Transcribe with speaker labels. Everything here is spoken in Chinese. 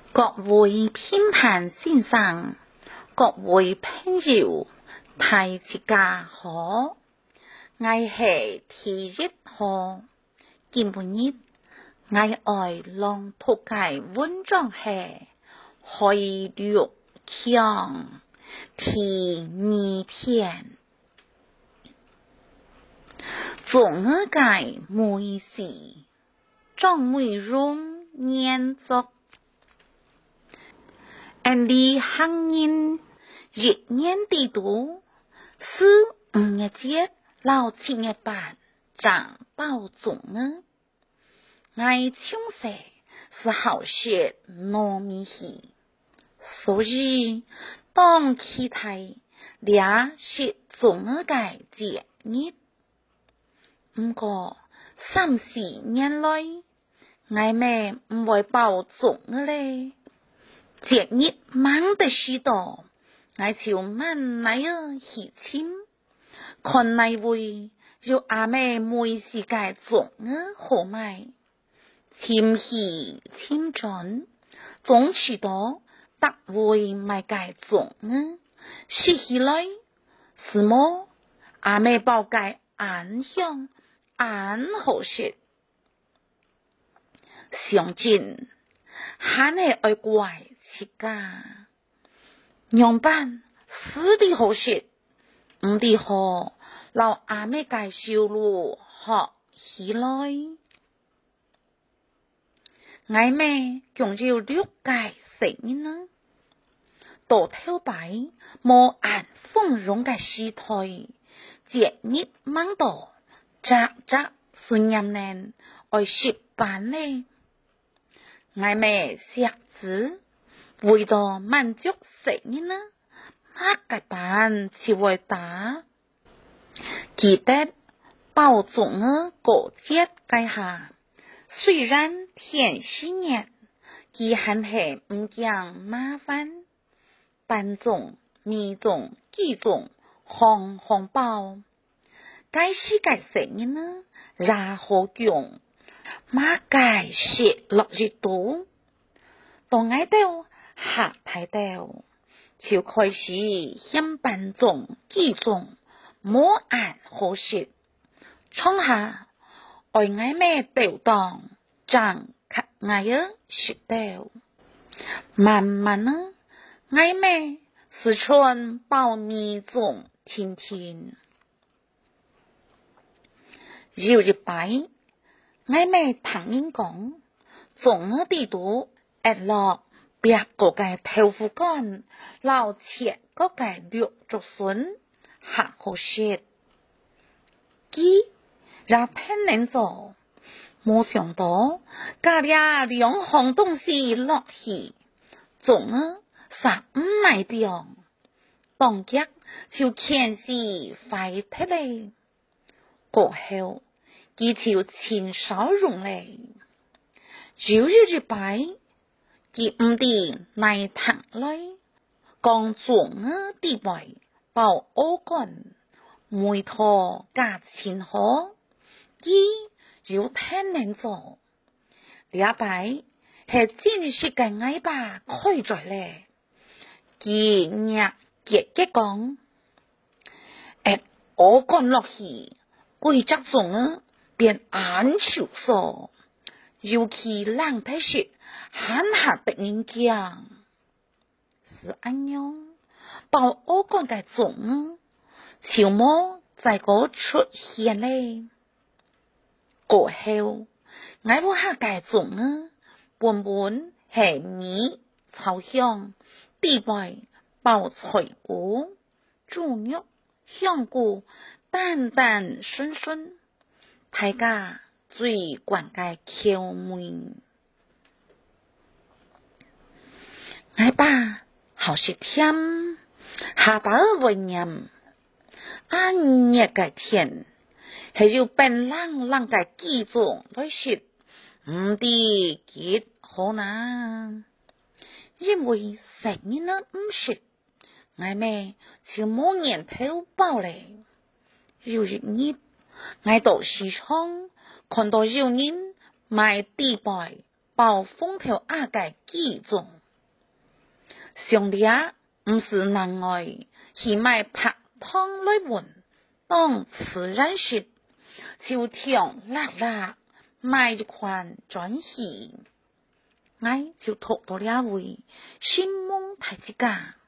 Speaker 1: 各位评判先生，各位朋友，大家好，我是T1號，今日我愛朗讀嘅文章係海陸強第2天，總嘅每事張美容念作安利行人一年地度4、5月節到7月8長報總我從小是好學糯米戲，所以當期待倆是總嘅節日。不過3-4年來我咪唔會報總嘞。節日忙得許多，我就問那個喜慶，看那位有阿妹每時間總好買，簽喜簽準，總許多特會買個總說起來是麼阿妹報個安香安好食，相近還係愛怪自家，樣板是的好食，唔的好，老阿妹介紹路學起來，我妹仲要6個生日呢，到頭擺冇按豐容嘅時代，節日忙到扎是年年愛食飯呢，我妹食子為咗滿足生日呢，乜個班就會打，記得報總過節計下，雖然天4熱，佢還係唔驚麻煩，班總、米總、季總紅包，該時個生日呢，然後講，乜個食落日度，當愛到下台到，就開始向班總、季總冇按好食，創下愛愛妹吊當，將給愛兒食到，慢慢呢，愛妹是穿包米總天天，有一擺，愛妹聽人講，總地度一落別個個豆腐乾，老切個個綠竹筍，還好食。佢也聽人做，冇想到家裡兩樣東西落去，總實唔耐掉，當家就乾是快鐵嘞，過後佢就親燒容嘞，就有一擺。佢唔地耐糖來，講總地位報歐幹，每套價錢好，佢要聽人做，兩擺係真是個愛爸開在嘞，佢日結講，歐幹落去，貴則總便安手數。尤其人睇食，罕下的人講，是安樣，報歐幹嘅總，就冇在嗰出現嘞。過後，我冇下嘅總，本係米炒香，地位報菜菇、豬肉、香菇，單順，大家最關嘅口味，我爸好食甜，下巴為念，暗熱嘅天，係要變冷嘅季種來食，唔啲結好難，因為生日呢唔食，我妹就冇年頭報嘞，有一日我到市場。看到有人賣地位報風頭阿個季種， 兄弟啊，唔是难爱，去买拍汤来闻，当自然食，就听辣辣，买一款转喜，我就吐到了位，心梦太之家。